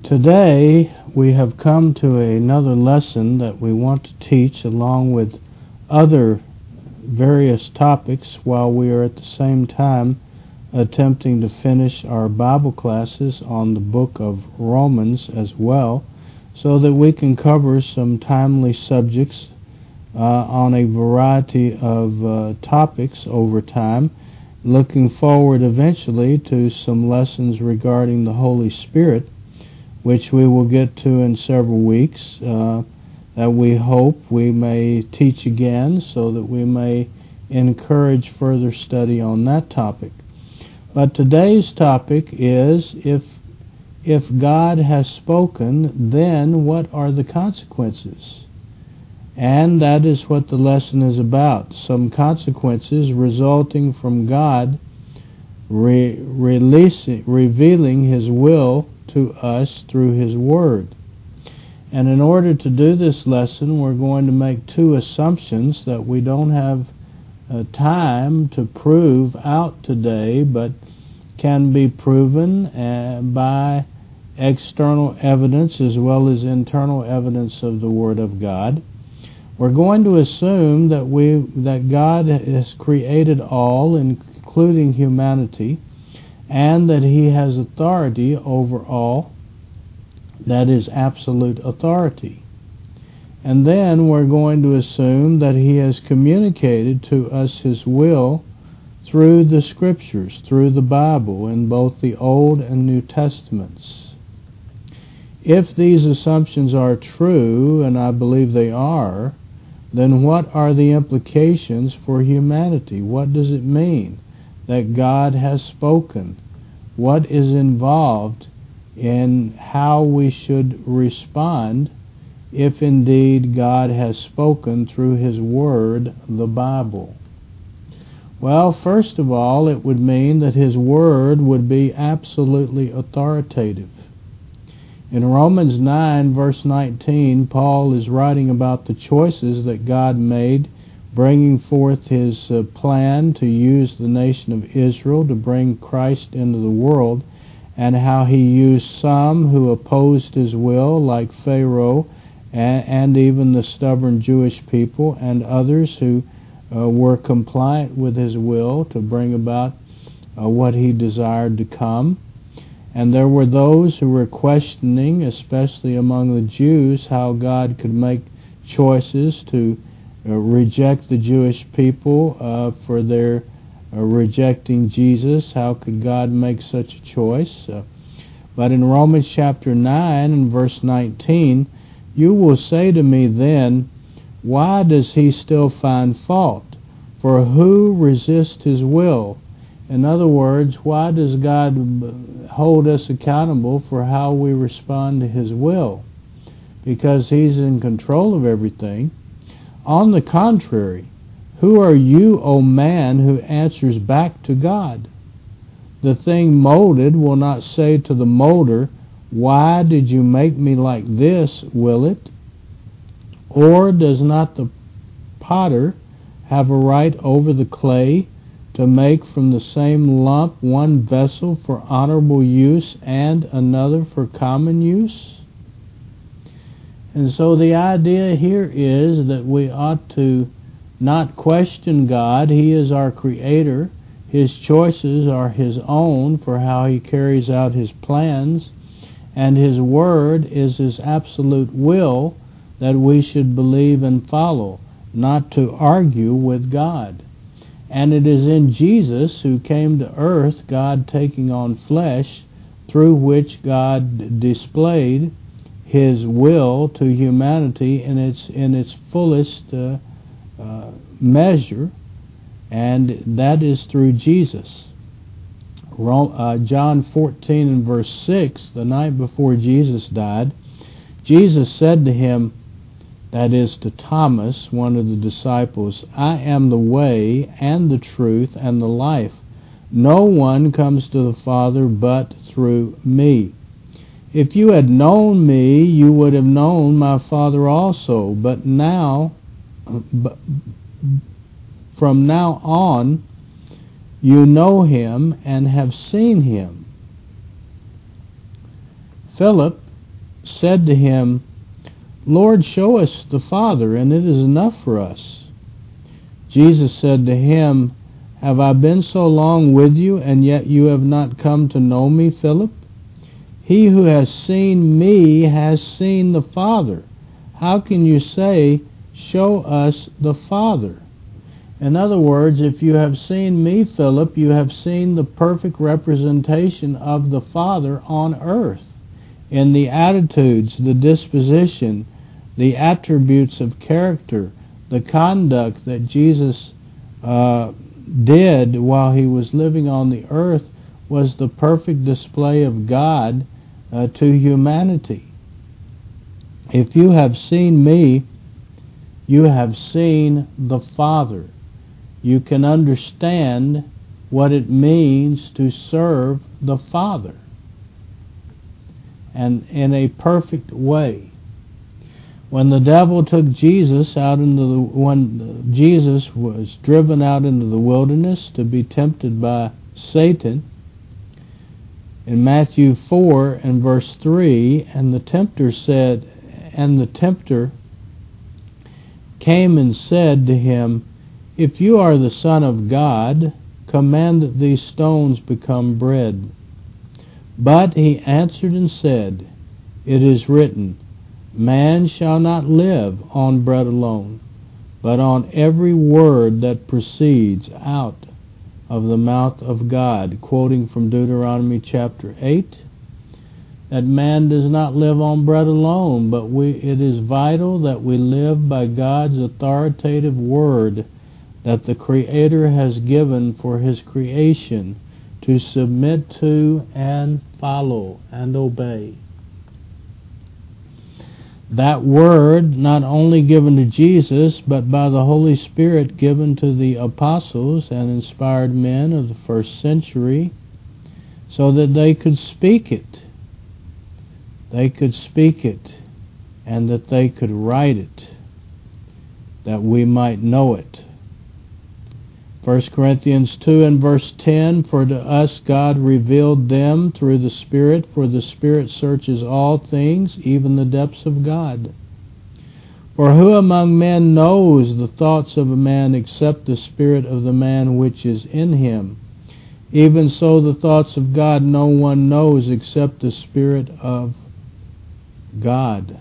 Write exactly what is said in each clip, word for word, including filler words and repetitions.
Today we have come to another lesson that we want to teach along with other various topics while we are at the same time attempting to finish our Bible classes on the book of Romans as well, so that we can cover some timely subjects uh, on a variety of uh, topics over time, looking forward eventually to some lessons regarding the Holy Spirit, which we will get to in several weeks, uh, that we hope we may teach again so that we may encourage further study on that topic. But today's topic is, if if God has spoken, then what are the consequences? And that is what the lesson is about. Some consequences resulting from God re- releasing, revealing His will to us through His Word. And in order to do this lesson, we're going to make two assumptions that we don't have uh, time to prove out today, but can be proven uh, by external evidence as well as internal evidence of the Word of God. We're going to assume that we that God has created all, including humanity, and that He has authority over all. That is absolute authority. And then we're going to assume that He has communicated to us His will through the Scriptures, through the Bible, in both the Old and New Testaments. If these assumptions are true, and I believe they are, then what are the implications for humanity? What does it mean that God has spoken? What is involved in how we should respond if indeed God has spoken through His Word, the Bible? Well, first of all, it would mean that His Word would be absolutely authoritative. In Romans nine, verse nineteen, Paul is writing about the choices that God made, bringing forth His uh, plan to use the nation of Israel to bring Christ into the world, and how He used some who opposed His will, like Pharaoh, and, and even the stubborn Jewish people, and others who uh, were compliant with His will to bring about uh, what He desired to come. And there were those who were questioning, especially among the Jews, how God could make choices to uh, reject the Jewish people uh, for their uh, rejecting Jesus. How could God make such a choice? Uh, but in Romans chapter nine and verse nineteen, you will say to me then, why does He still find fault? For who resists His will? In other words, why does God hold us accountable for how we respond to His will? Because He's in control of everything. On the contrary, who are you, O man, who answers back to God? The thing molded will not say to the molder, why did you make me like this, will it? Or does not the potter have a right over the clay to make from the same lump one vessel for honorable use and another for common use? And so the idea here is that we ought to not question God. He is our Creator. His choices are His own for how He carries out His plans, and His Word is His absolute will that we should believe and follow, not to argue with God. And it is in Jesus, who came to earth, God taking on flesh, through which God displayed His will to humanity in its in its fullest uh, uh, measure, and that is through Jesus. Rome, uh, John fourteen and verse six, the night before Jesus died, Jesus said to him, that is to Thomas, one of the disciples, I am the way and the truth and the life. No one comes to the Father but through me. If you had known me, you would have known my Father also. But now, but from now on, you know Him and have seen Him. Philip said to him, Lord, show us the Father, and it is enough for us. Jesus said to him, Have I been so long with you, and yet you have not come to know me, Philip? He who has seen me has seen the Father. How can you say, Show us the Father? In other words, if you have seen me, Philip, you have seen the perfect representation of the Father on earth, in the attitudes, the disposition, the attributes of character, the conduct that Jesus uh, did while he was living on the earth was the perfect display of God uh, to humanity. If you have seen me, you have seen the Father. You can understand what it means to serve the Father, and in a perfect way. When the devil took Jesus out into the, when Jesus was driven out into the wilderness to be tempted by Satan, in Matthew four and verse three, and the tempter said, and the tempter came and said to him, If you are the Son of God, command that these stones become bread. But he answered and said, It is written, Man shall not live on bread alone, but on every word that proceeds out of the mouth of God, quoting from Deuteronomy chapter eight, that man does not live on bread alone, but we, it is vital that we live by God's authoritative word that the Creator has given for His creation to submit to and follow and obey. That word, not only given to Jesus, but by the Holy Spirit given to the apostles and inspired men of the first century, so that they could speak it. They could speak it, and that they could write it, that we might know it. First Corinthians two and verse ten, For to us God revealed them through the Spirit, for the Spirit searches all things, even the depths of God. For who among men knows the thoughts of a man except the spirit of the man which is in him? Even so the thoughts of God no one knows except the Spirit of God.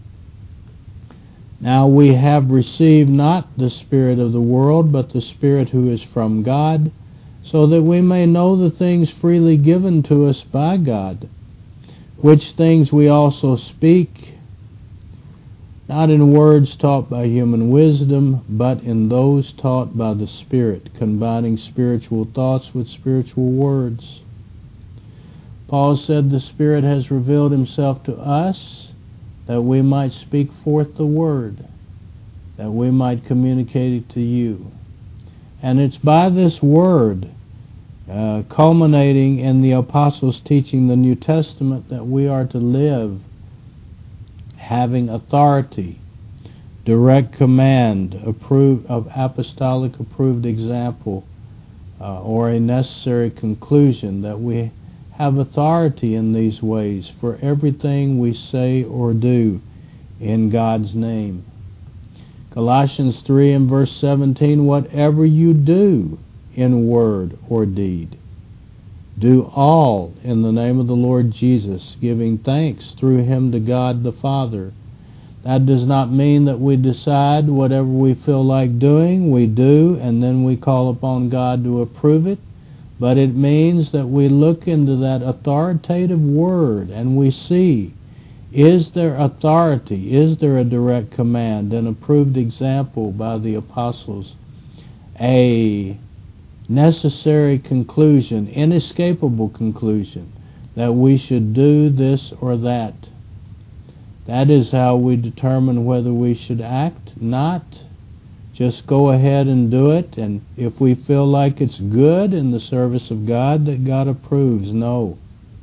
Now we have received not the spirit of the world, but the Spirit who is from God, so that we may know the things freely given to us by God, which things we also speak, not in words taught by human wisdom, but in those taught by the Spirit, combining spiritual thoughts with spiritual words. Paul said the Spirit has revealed Himself to us, that we might speak forth the word, that we might communicate it to you. And it's by this word, uh, culminating in the apostles teaching the New Testament, that we are to live having authority, direct command, approved of apostolic approved example, uh, or a necessary conclusion, that we have authority in these ways for everything we say or do in God's name. Colossians three and verse seventeen, Whatever you do in word or deed, do all in the name of the Lord Jesus, giving thanks through Him to God the Father. That does not mean that we decide whatever we feel like doing, we do, and then we call upon God to approve it. But it means that we look into that authoritative word and we see, is there authority? Is there a direct command, an approved example by the apostles? A necessary conclusion, inescapable conclusion, that we should do this or that. That is how we determine whether we should act, not just go ahead and do it, and if we feel like it's good in the service of God, that God approves. No.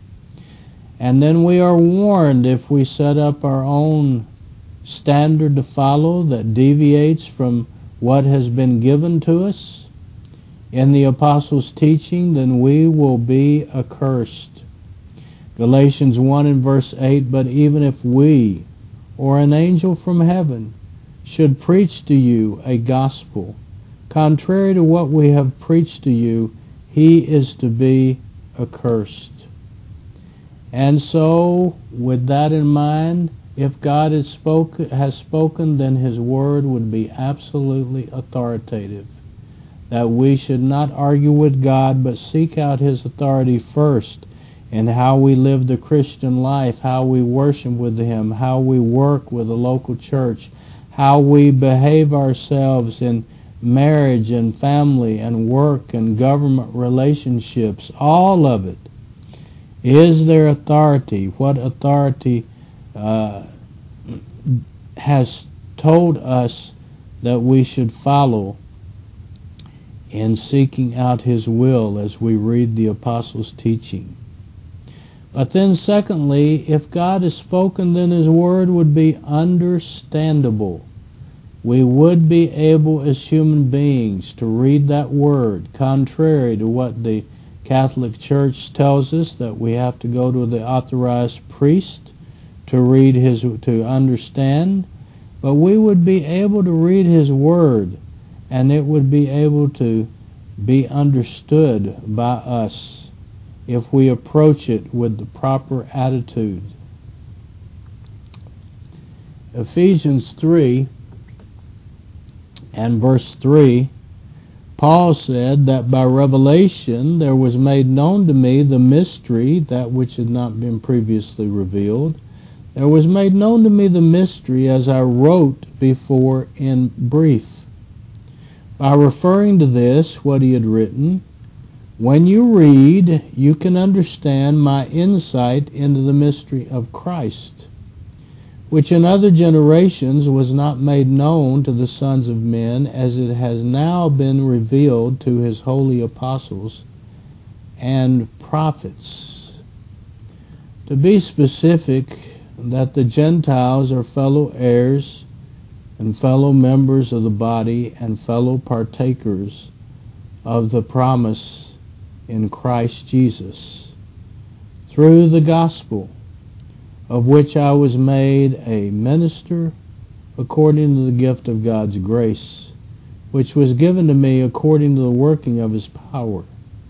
And then we are warned if we set up our own standard to follow that deviates from what has been given to us in the apostles' teaching, then we will be accursed. Galatians one and verse eight, but even if we, or an angel from heaven, should preach to you a gospel contrary to what we have preached to you, he is to be accursed. And so, with that in mind, if God has, spoke, has spoken, then his word would be absolutely authoritative. That we should not argue with God, but seek out his authority first in how we live the Christian life, how we worship with him, how we work with the local church, how we behave ourselves in marriage and family and work and government relationships, all of it. Is there authority? What authority uh, has told us that we should follow in seeking out his will as we read the apostles' teaching? But then secondly, if God has spoken, then his word would be understandable. We would be able as human beings to read that word, contrary to what the Catholic Church tells us, that we have to go to the authorized priest to read his, to understand. But we would be able to read his word, and it would be able to be understood by us if we approach it with the proper attitude. Ephesians three and verse three, Paul said that by revelation there was made known to me the mystery, that which had not been previously revealed. There was made known to me the mystery, as I wrote before in brief. By referring to this, what he had written, when you read, you can understand my insight into the mystery of Christ, which in other generations was not made known to the sons of men, as it has now been revealed to his holy apostles and prophets. To be specific, that the Gentiles are fellow heirs and fellow members of the body and fellow partakers of the promise in Christ Jesus through the gospel, of which I was made a minister according to the gift of God's grace, which was given to me according to the working of his power.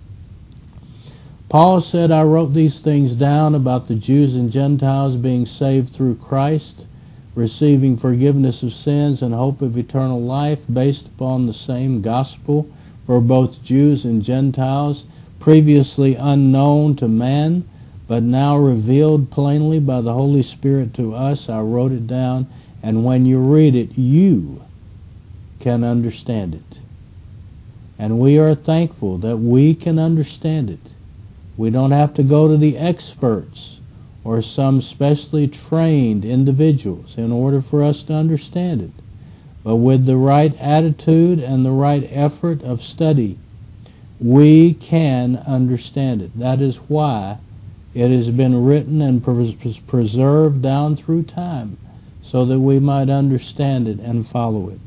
Paul said, I wrote these things down about the Jews and Gentiles being saved through Christ, receiving forgiveness of sins and hope of eternal life, based upon the same gospel for both Jews and Gentiles, previously unknown to man, but now revealed plainly by the Holy Spirit to us. I wrote it down, and when you read it, you can understand it. And we are thankful that we can understand it. We don't have to go to the experts or some specially trained individuals in order for us to understand it. But with the right attitude and the right effort of study, we can understand it. That is why it has been written and preserved down through time, so that we might understand it and follow it.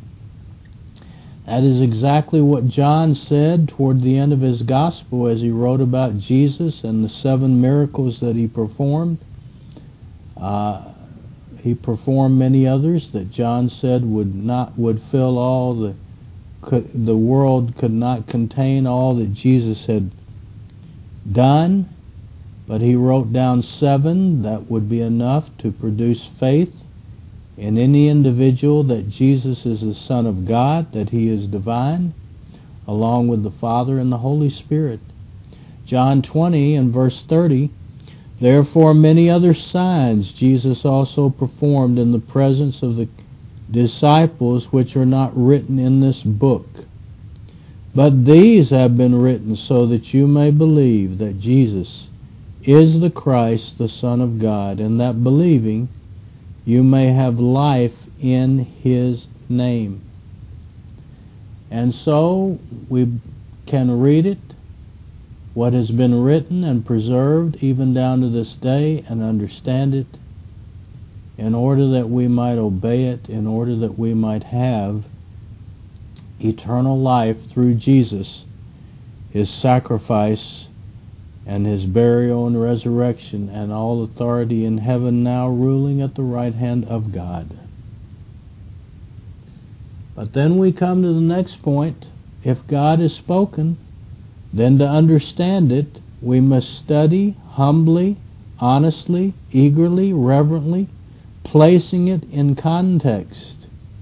That is exactly what John said toward the end of his gospel as he wrote about Jesus and the seven miracles that he performed. Uh, he performed many others that John said would not would fill all the could, the world could not contain all that Jesus had done. But he wrote down seven that would be enough to produce faith in any individual that Jesus is the Son of God, that he is divine, along with the Father and the Holy Spirit. John twenty and verse thirty, therefore many other signs Jesus also performed in the presence of the disciples, which are not written in this book. But these have been written so that you may believe that Jesus is the Christ, the Son of God, and that believing you may have life in his name. And so we can read it, what has been written and preserved even down to this day, and understand it in order that we might obey it, in order that we might have eternal life through Jesus, his sacrifice and his burial and resurrection, and all authority in heaven now ruling at the right hand of God. But then we come to the next point. If God has spoken, then to understand it, we must study humbly, honestly, eagerly, reverently, placing it in context.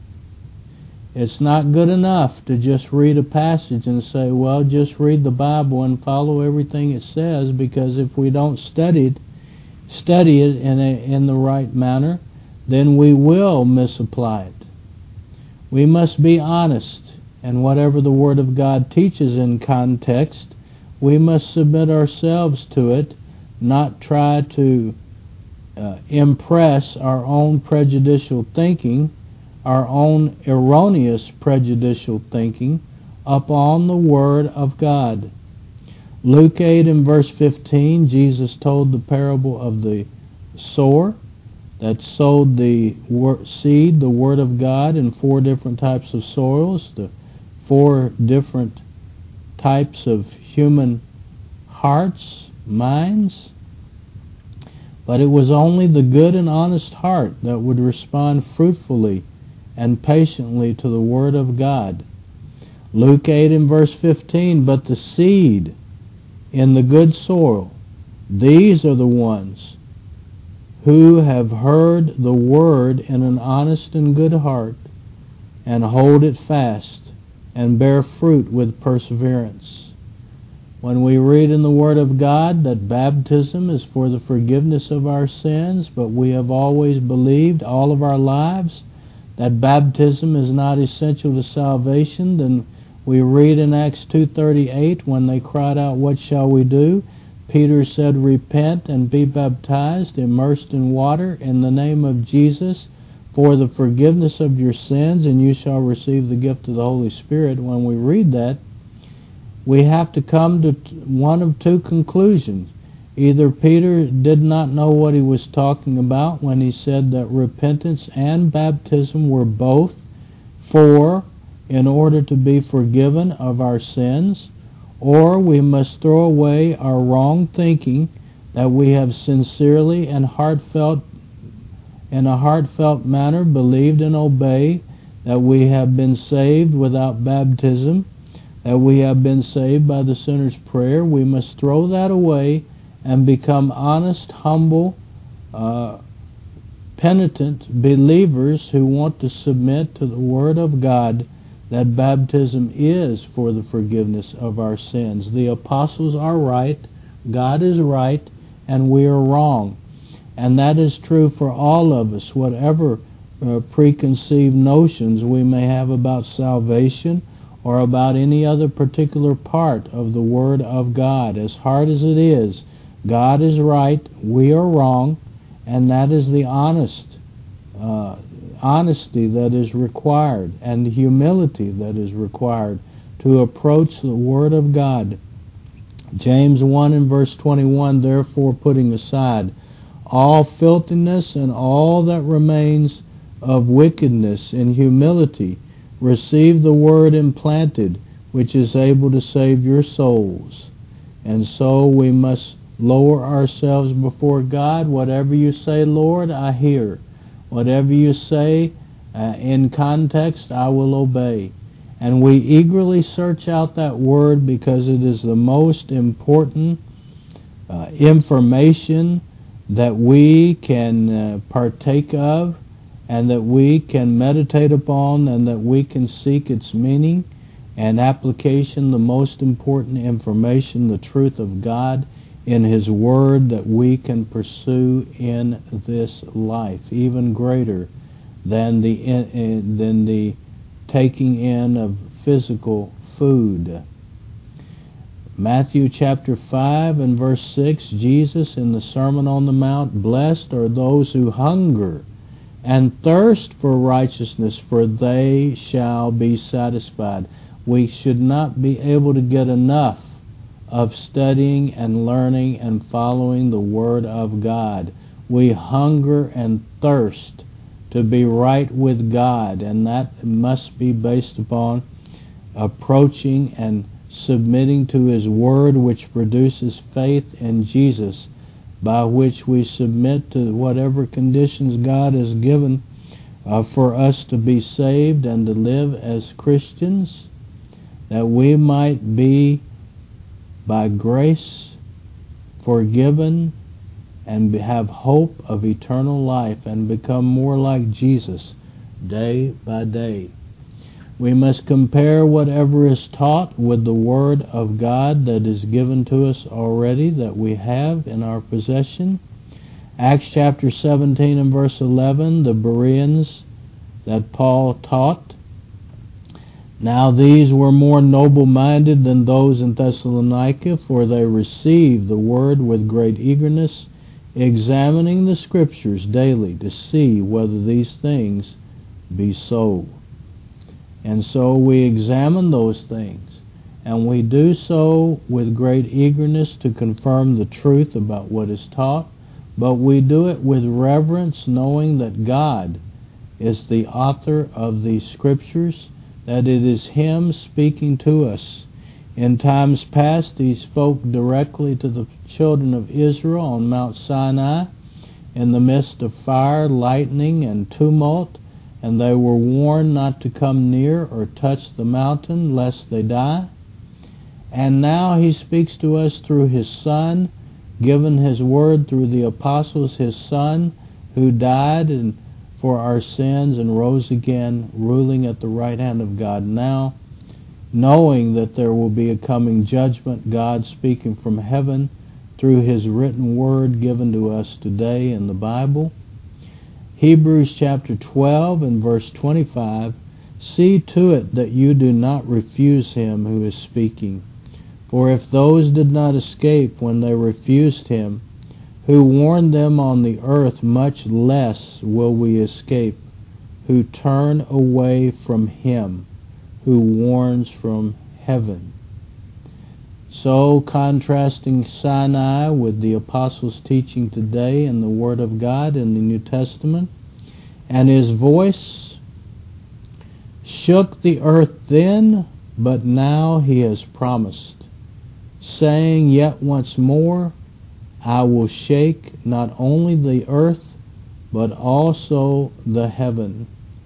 It's not good enough to just read a passage and say, well, just read the Bible and follow everything it says, because if we don't study it, study it in, a, in the right manner, then we will misapply it. We must be honest, and whatever the Word of God teaches in context, we must submit ourselves to it, not try to uh, impress our own prejudicial thinking, our own erroneous prejudicial thinking upon the Word of God. Luke eight and verse fifteen, Jesus told the parable of the sower that sowed the seed, the Word of God, in four different types of soils, the four different types of human hearts, minds. But it was only the good and honest heart that would respond fruitfully and patiently to the Word of God. Luke eight and verse fifteen, but the seed in the good soil, these are the ones who have heard the Word in an honest and good heart, and hold it fast, and bear fruit with perseverance. When we read in the Word of God that baptism is for the forgiveness of our sins, but we have always believed all of our lives that baptism is not essential to salvation, then we read in Acts two thirty-eight, when they cried out, what shall we do? Peter said, repent and be baptized, immersed in water, in the name of Jesus, for the forgiveness of your sins, and you shall receive the gift of the Holy Spirit. When we read that, we have to come to one of two conclusions. Either Peter did not know what he was talking about when he said that repentance and baptism were both for in order to be forgiven of our sins, or we must throw away our wrong thinking that we have sincerely and heartfelt, in a heartfelt manner, believed and obeyed that we have been saved without baptism, that we have been saved by the sinner's prayer. We must throw that away and become honest, humble, uh, penitent believers who want to submit to the Word of God that baptism is for the forgiveness of our sins. The apostles are right, God is right, and we are wrong. And that is true for all of us, whatever uh, preconceived notions we may have about salvation or about any other particular part of the Word of God. As hard as it is, God is right, we are wrong, and that is the honest uh, honesty that is required, and the humility that is required to approach the Word of God. James one and verse twenty-one, therefore putting aside all filthiness and all that remains of wickedness in humility, receive the Word implanted, which is able to save your souls. And so we must lower ourselves before God. Whatever you say, Lord, I hear. Whatever you say uh, in context, I will obey. And we eagerly search out that Word because it is the most important uh, information that we can uh, partake of, and that we can meditate upon, and that we can seek its meaning and application, the most important information, the truth of God in His Word, that we can pursue in this life, even greater than the in, than the taking in of physical food. Matthew chapter five and verse six, Jesus in the Sermon on the Mount, blessed are those who hunger and thirst for righteousness, for they shall be satisfied. We should not be able to get enough of studying and learning and following the Word of God. We hunger and thirst to be right with God, and that must be based upon approaching and submitting to His Word, which produces faith in Jesus, by which we submit to whatever conditions God has given uh, for us to be saved and to live as Christians, that we might be by grace forgiven and have hope of eternal life and become more like Jesus day by day. We must compare whatever is taught with the Word of God that is given to us already, that we have in our possession. Acts chapter seventeen and verse eleven, the Bereans that Paul taught. Now these were more noble-minded than those in Thessalonica, for they received the Word with great eagerness, examining the Scriptures daily to see whether these things be so. And so we examine those things, and we do so with great eagerness to confirm the truth about what is taught, but we do it with reverence, knowing that God is the author of these Scriptures, that it is Him speaking to us. In times past, He spoke directly to the children of Israel on Mount Sinai in the midst of fire, lightning, and tumult, and they were warned not to come near or touch the mountain lest they die. And now He speaks to us through His Son, given His Word through the apostles, His Son, who died and for our sins and rose again, ruling at the right hand of God now, knowing that there will be a coming judgment, God speaking from heaven through His written Word given to us today in the Bible. Hebrews chapter twelve and verse twenty-five, see to it that you do not refuse Him who is speaking. For if those did not escape when they refused Him, who warned them on the earth, much less will we escape, who turn away from Him who warns from heaven. So, contrasting Sinai with the apostles' teaching today in the Word of God in the New Testament, and His voice shook the earth then, but now He has promised, saying yet once more, I will shake not only the earth, but also the heaven.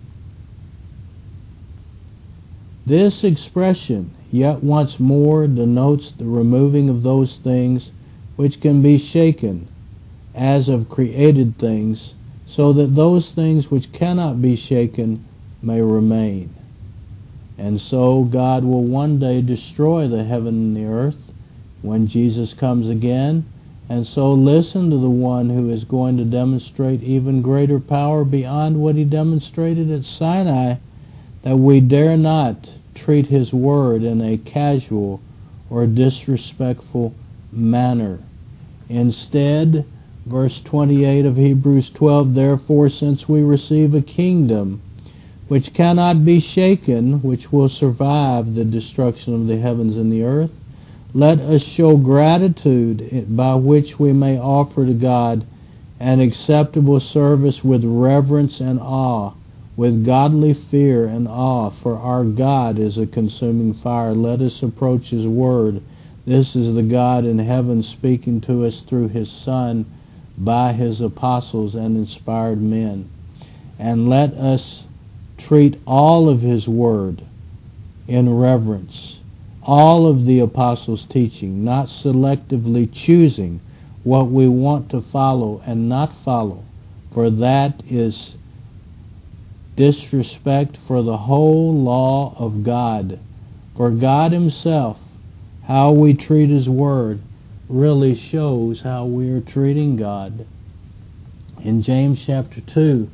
This expression, yet once more, denotes the removing of those things which can be shaken, as of created things, so that those things which cannot be shaken may remain. And so God will one day destroy the heaven and the earth when Jesus comes again. And so listen to the one who is going to demonstrate even greater power beyond what He demonstrated at Sinai, that we dare not treat His Word in a casual or disrespectful manner. Instead, verse twenty-eight of Hebrews twelve, therefore, since we receive a kingdom which cannot be shaken, which will survive the destruction of the heavens and the earth, let us show gratitude by which we may offer to God an acceptable service with reverence and awe, with godly fear and awe, for our God is a consuming fire. Let us approach His Word. This is the God in heaven speaking to us through His Son by His apostles and inspired men. And let us treat all of His Word in reverence, all of the apostles' teaching, not selectively choosing what we want to follow and not follow, for that is disrespect for the whole law of God. For God Himself, how we treat His Word, really shows how we are treating God. In James chapter two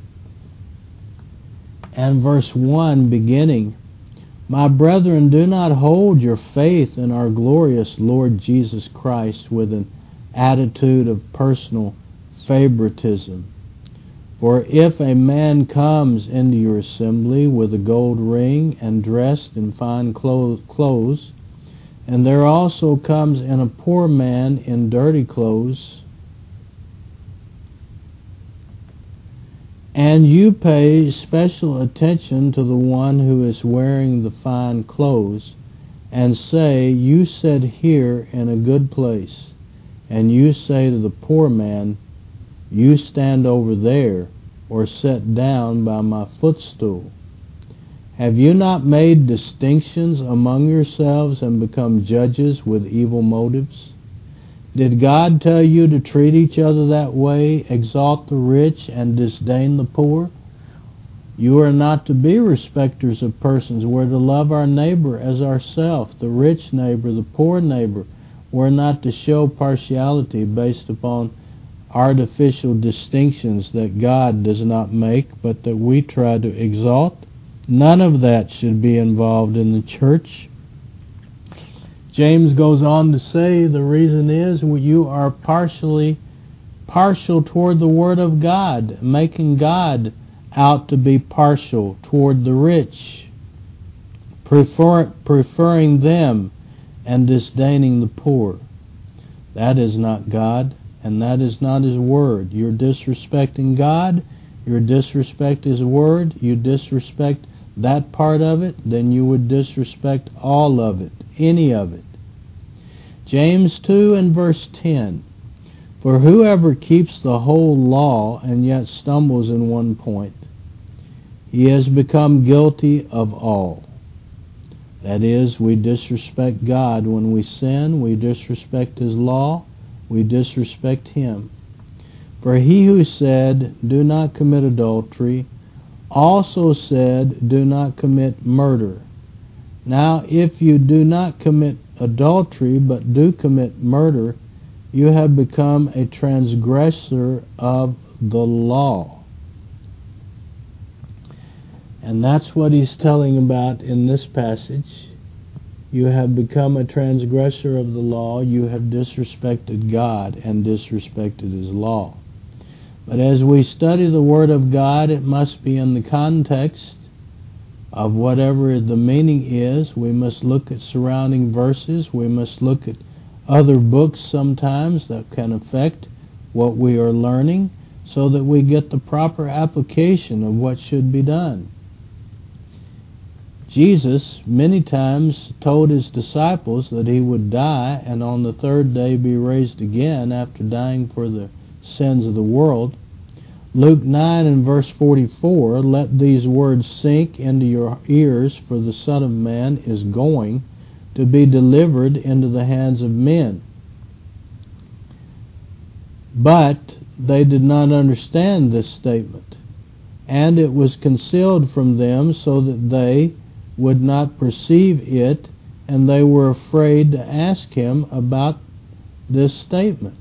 and verse one beginning, my brethren, do not hold your faith in our glorious Lord Jesus Christ with an attitude of personal favoritism. For if a man comes into your assembly with a gold ring and dressed in fine clothes, and there also comes in a poor man in dirty clothes, and you pay special attention to the one who is wearing the fine clothes, and say, you sit here in a good place, and you say to the poor man, you stand over there, or sit down by my footstool? Have you not made distinctions among yourselves and become judges with evil motives? Did God tell you to treat each other that way, exalt the rich and disdain the poor? You are not to be respecters of persons. We're to love our neighbor as ourselves, the rich neighbor, the poor neighbor. We're not to show partiality based upon artificial distinctions that God does not make, but that we try to exalt. None of that should be involved in the church. James goes on to say the reason is you are partially partial toward the Word of God, making God out to be partial toward the rich, prefer, preferring them and disdaining the poor. That is not God, and that is not His Word. You're disrespecting God, you disrespect His Word, you disrespect that part of it, then you would disrespect all of it, any of it. James two and verse ten. For whoever keeps the whole law and yet stumbles in one point, he has become guilty of all. That is, we disrespect God when we sin, we disrespect His law, we disrespect Him. For he who said, do not commit adultery, also said, do not commit murder. Now, if you do not commit adultery, but do commit murder, you have become a transgressor of the law. And that's what he's telling about in this passage. You have become a transgressor of the law. You have disrespected God and disrespected His law. But as we study the Word of God, it must be in the context of whatever the meaning is. We must look at surrounding verses. We must look at other books sometimes that can affect what we are learning so that we get the proper application of what should be done. Jesus many times told His disciples that He would die and on the third day be raised again after dying for the sins of the world. Luke nine and verse forty-four, let these words sink into your ears, for the Son of Man is going to be delivered into the hands of men. But they did not understand this statement, and it was concealed from them so that they would not perceive it, and they were afraid to ask Him about this statement.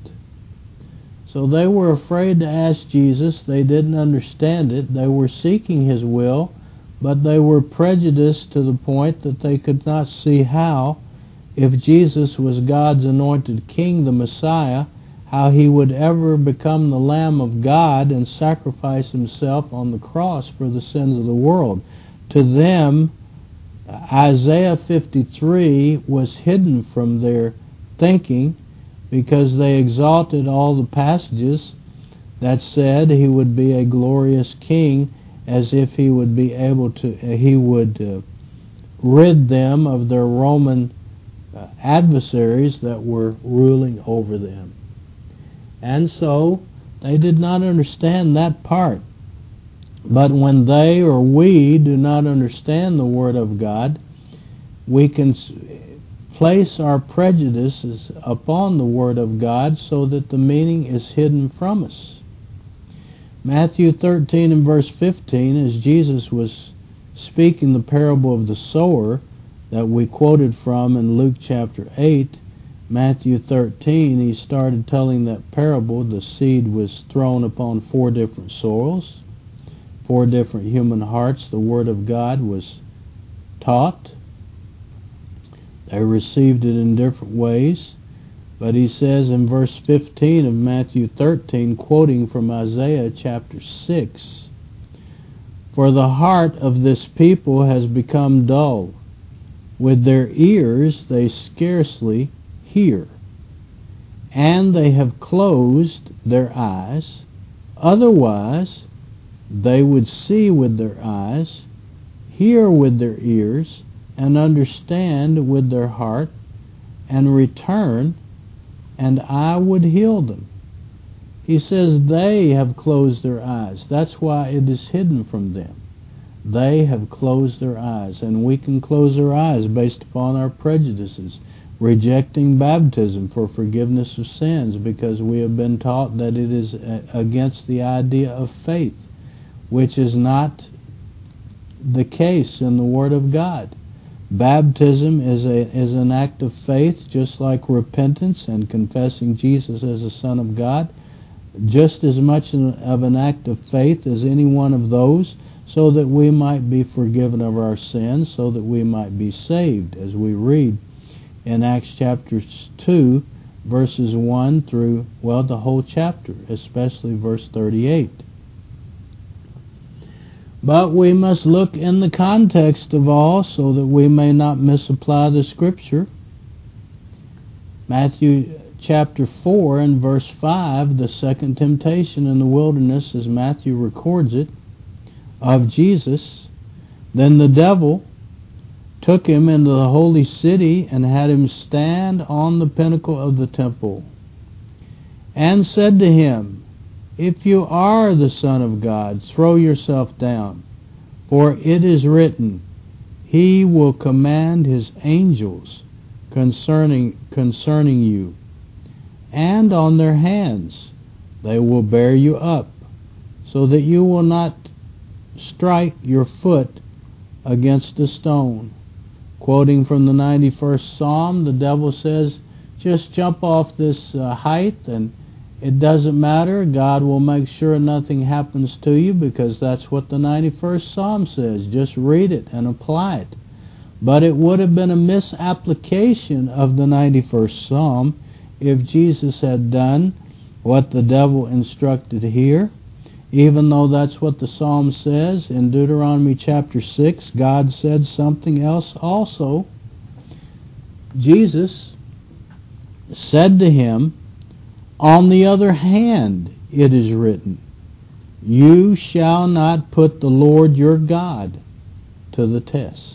So they were afraid to ask Jesus. They didn't understand it. They were seeking His will, but they were prejudiced to the point that they could not see how, if Jesus was God's anointed King, the Messiah, how He would ever become the Lamb of God and sacrifice Himself on the cross for the sins of the world. To them, Isaiah fifty-three was hidden from their thinking, because they exalted all the passages that said He would be a glorious king, as if He would be able to, He would uh, rid them of their Roman uh, adversaries that were ruling over them. And so they did not understand that part. But when they or we do not understand the Word of God, we can place our prejudices upon the Word of God so that the meaning is hidden from us. Matthew thirteen and verse fifteen, as Jesus was speaking the parable of the sower that we quoted from in Luke chapter eight, Matthew thirteen, He started telling that parable. The seed was thrown upon four different soils, four different human hearts. The Word of God was taught. They received it in different ways. But He says in verse fifteen of Matthew thirteen, quoting from Isaiah chapter six, for the heart of this people has become dull. With their ears they scarcely hear, and they have closed their eyes. Otherwise they would see with their eyes, hear with their ears, and understand with their heart, and return, and I would heal them. He says they have closed their eyes. That's why it is hidden from them. They have closed their eyes, and we can close our eyes based upon our prejudices, rejecting baptism for forgiveness of sins because we have been taught that it is against the idea of faith, which is not the case in the Word of God. Baptism is a is an act of faith, just like repentance and confessing Jesus as the Son of God, just as much of an act of faith as any one of those, so that we might be forgiven of our sins, so that we might be saved, as we read in Acts chapter two, verses one through, well, the whole chapter, especially verse thirty-eight. But we must look in the context of all so that we may not misapply the Scripture. Matthew chapter four and verse five, the second temptation in the wilderness, as Matthew records it, of Jesus. Then the devil took him into the holy city and had him stand on the pinnacle of the temple, and said to him, If you are the Son of God, throw yourself down, for it is written, He will command His angels concerning concerning you, and on their hands they will bear you up, so that you will not strike your foot against a stone. Quoting from the ninety-first Psalm, the devil says, just jump off this uh, height and it doesn't matter. God will make sure nothing happens to you, because that's what the ninety-first Psalm says. Just read it and apply it. But it would have been a misapplication of the ninety-first Psalm if Jesus had done what the devil instructed here, even though that's what the Psalm says. In Deuteronomy chapter six, God said something else also. Jesus said to him, On the other hand, it is written, You shall not put the Lord your God to the test.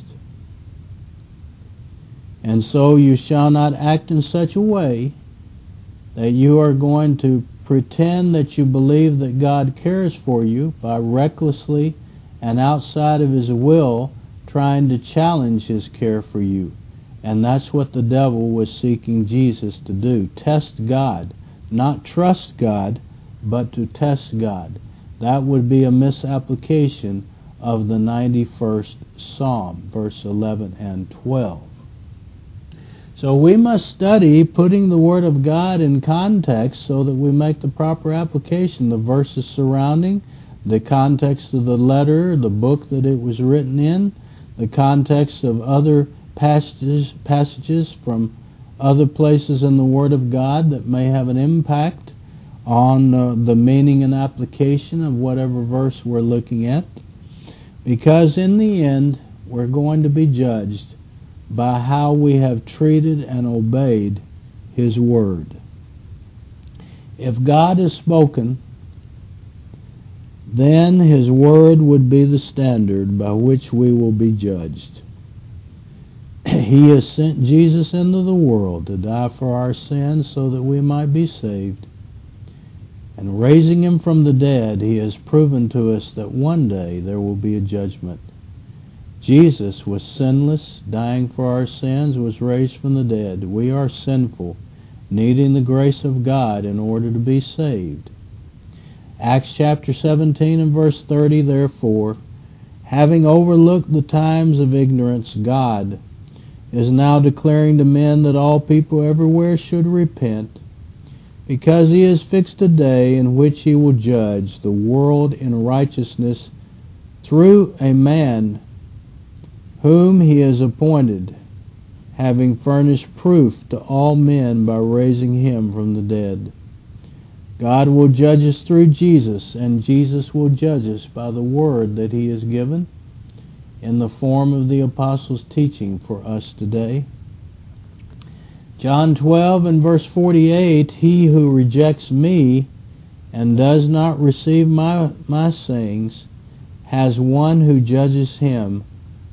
And so you shall not act in such a way that you are going to pretend that you believe that God cares for you by recklessly and outside of His will trying to challenge His care for you. And that's what the devil was seeking Jesus to do. Test God. Not trust God, but to test God. That would be a misapplication of the ninety-first Psalm, verse eleven and twelve. So we must study putting the Word of God in context so that we make the proper application. The verses surrounding, the context of the letter, the book that it was written in, the context of other passages, passages from other places in the Word of God that may have an impact on uh, the meaning and application of whatever verse we're looking at. Because in the end, we're going to be judged by how we have treated and obeyed His Word. If God has spoken, then His Word would be the standard by which we will be judged. He has sent Jesus into the world to die for our sins so that we might be saved. And raising Him from the dead, He has proven to us that one day there will be a judgment. Jesus was sinless, dying for our sins, was raised from the dead. We are sinful, needing the grace of God in order to be saved. Acts chapter seventeen and verse thirty, therefore, having overlooked the times of ignorance, God is now declaring to men that all people everywhere should repent, because He has fixed a day in which He will judge the world in righteousness through a man whom He has appointed, having furnished proof to all men by raising Him from the dead. God will judge us through Jesus, and Jesus will judge us by the Word that He has given in the form of the Apostles' teaching for us today. John twelve and verse forty-eight, He who rejects me and does not receive my, my sayings has one who judges him.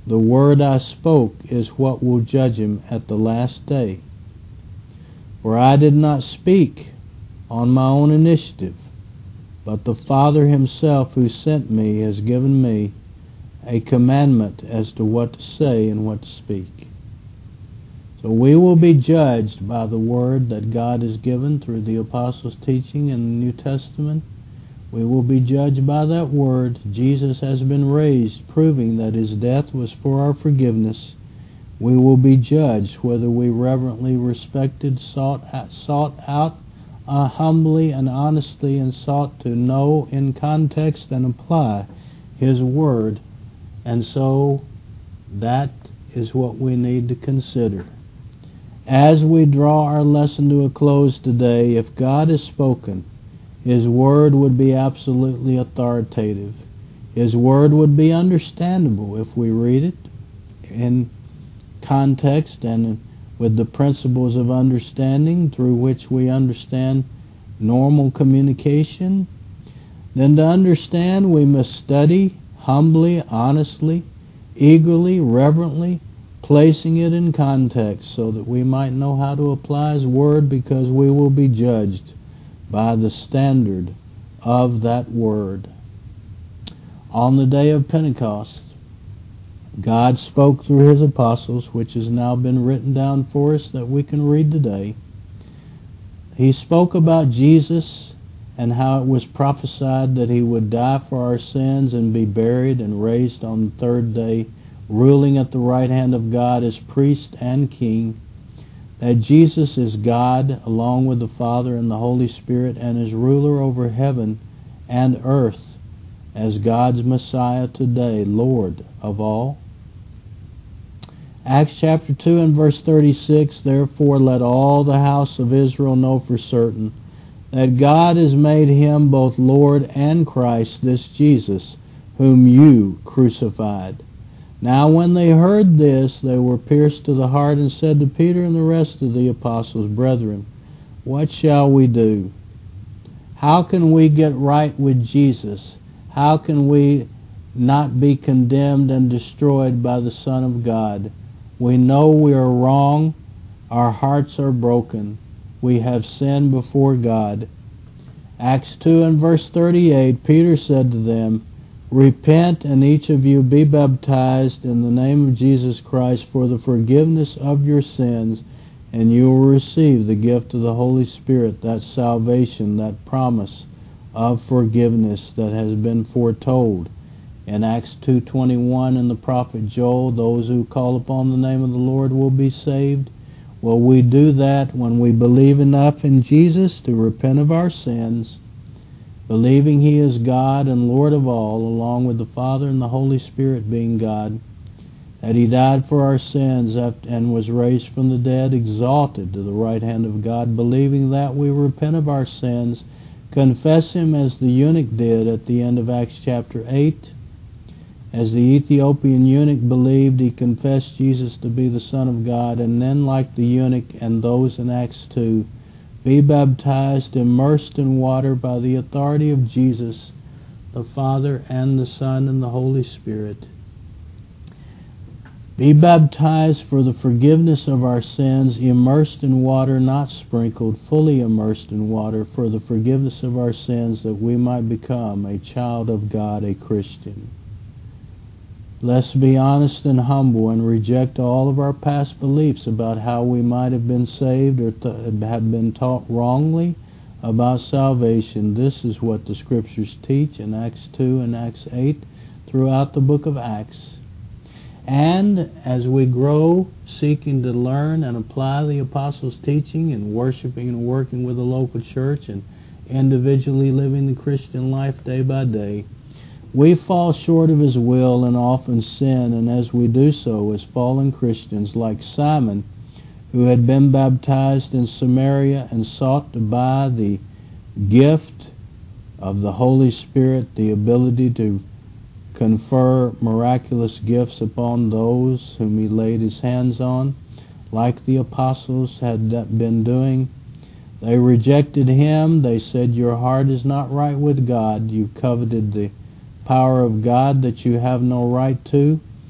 The word I spoke is what will judge him at the last day. For I did not speak on my own initiative, but the Father himself who sent me has given me a commandment as to what to say and what to speak. So we will be judged by the word that God has given through the apostles' teaching in the New Testament. We will be judged by that word. Jesus has been raised, proving that his death was for our forgiveness. We will be judged whether we reverently respected, sought, sought out uh, humbly and honestly, and sought to know in context and apply his word. And so that is what we need to consider. As we draw our lesson to a close today, if God has spoken, his word would be absolutely authoritative. His word would be understandable if we read it in context and with the principles of understanding through which we understand normal communication. Then to understand, we must study humbly, honestly, eagerly, reverently, placing it in context so that we might know how to apply his word, because we will be judged by the standard of that word. On the day of Pentecost, God spoke through his apostles, which has now been written down for us that we can read today. He spoke about Jesus and how it was prophesied that he would die for our sins and be buried and raised on the third day, ruling at the right hand of God as priest and king. That Jesus is God along with the Father and the Holy Spirit, and is ruler over heaven and earth as God's Messiah today, Lord of all. Acts chapter two and verse thirty-six, therefore let all the house of Israel know for certain that God has made him both Lord and Christ, this Jesus, whom you crucified. Now when they heard this, they were pierced to the heart, and said to Peter and the rest of the apostles, Brethren, what shall we do? How can we get right with Jesus? How can we not be condemned and destroyed by the Son of God? We know we are wrong. Our hearts are broken. We have sinned before God. Acts two and verse thirty-eight, Peter said to them, Repent, and each of you be baptized in the name of Jesus Christ for the forgiveness of your sins, and you will receive the gift of the Holy Spirit, that salvation, that promise of forgiveness that has been foretold in Acts two twenty-one and the prophet Joel. Those who call upon the name of the Lord will be saved. Well, we do that when we believe enough in Jesus to repent of our sins, believing he is God and Lord of all, along with the Father and the Holy Spirit being God, that he died for our sins and was raised from the dead, exalted to the right hand of God, believing that we repent of our sins, confess him as the eunuch did at the end of Acts chapter eight. As the Ethiopian eunuch believed, he confessed Jesus to be the Son of God, and then, like the eunuch and those in Acts two, be baptized, immersed in water by the authority of Jesus, the Father and the Son and the Holy Spirit. Be baptized for the forgiveness of our sins, immersed in water, not sprinkled, fully immersed in water for the forgiveness of our sins, that we might become a child of God, a Christian. Let's be honest and humble and reject all of our past beliefs about how we might have been saved or th- have been taught wrongly about salvation. This is what the Scriptures teach in Acts two and Acts eight throughout the book of Acts. And as we grow, seeking to learn and apply the apostles' teaching and worshiping and working with the local church and individually living the Christian life day by day, we fall short of his will and often sin, and as we do so as fallen Christians, like Simon, who had been baptized in Samaria and sought to buy the gift of the Holy Spirit, the ability to confer miraculous gifts upon those whom he laid his hands on, like the apostles had been doing. They rejected him. They said, your heart is not right with God. You coveted the power of God that you have no right to.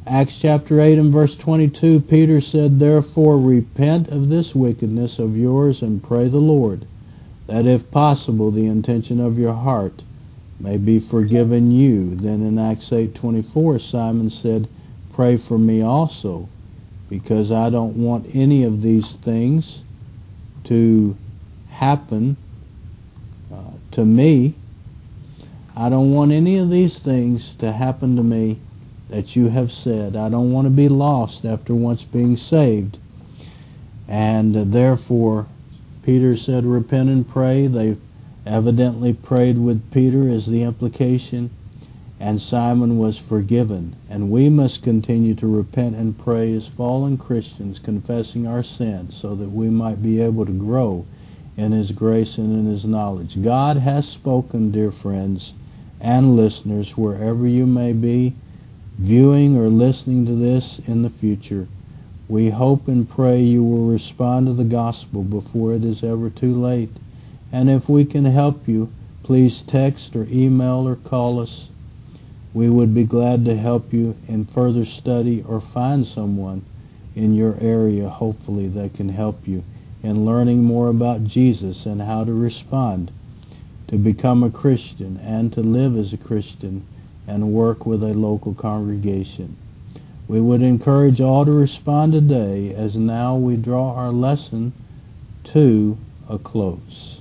Acts chapter eight and verse twenty-two, Peter said, "Therefore repent of this wickedness of yours and pray the Lord, that if possible the intention of your heart may be forgiven you." Then in Acts eight twenty-four, Simon said, "Pray for me also, because I don't want any of these things to happen uh, to me. I don't want any of these things to happen to me that you have said. I don't want to be lost after once being saved." And uh, therefore, Peter said, repent and pray. They evidently prayed with Peter, is the implication, and Simon was forgiven. And we must continue to repent and pray as fallen Christians, confessing our sins, so that we might be able to grow in His grace and in His knowledge. God has spoken, dear friends and listeners, wherever you may be, viewing or listening to this in the future. We hope and pray you will respond to the gospel before it is ever too late. And if we can help you, please text or email or call us. We would be glad to help you in further study or find someone in your area, hopefully, that can help you in learning more about Jesus and how to respond, to become a Christian and to live as a Christian and work with a local congregation. We would encourage all to respond today, as now we draw our lesson to a close.